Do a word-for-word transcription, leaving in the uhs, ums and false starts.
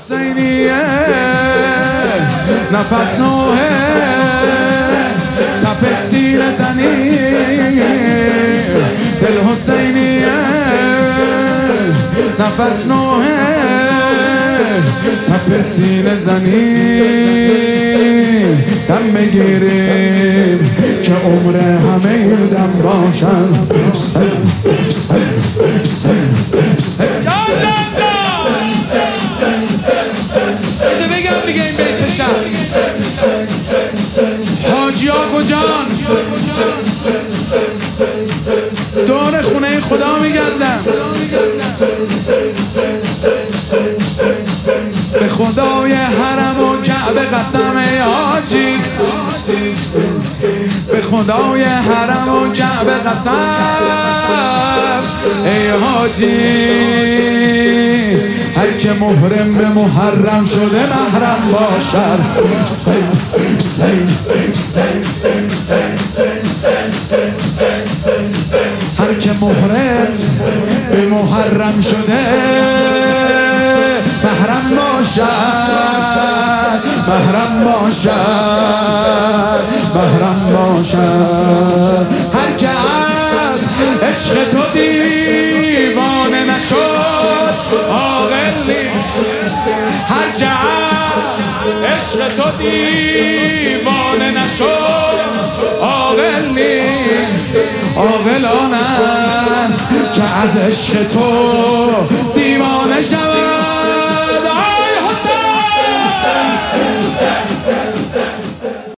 حسینیه نفس نوه تپ سینه زنی دل حسینیه نفس نوه تپ سینه زنی دم بگیریم که عمر همه این دم باشن سل سل سل سل جان جان جان بذار بگم دیگه این بیتشم حاجی آقا جان دور خونه خدا میگردم به خدای حرم و کعبه قسم ای حاجی به خدای حرم و کعبه قسم ای حاجی هر که محرم به محرم شده محرم باشد هر که محرم به محرم شده محرم باشد محرم باشد محرم باشد هر که از عشق تو دیوانه نشد عاقل نیست هر که عشق تو دیوانه نشد عاقل نیست عاقل آن است که از عشق تو دیوانه شود. آی حسین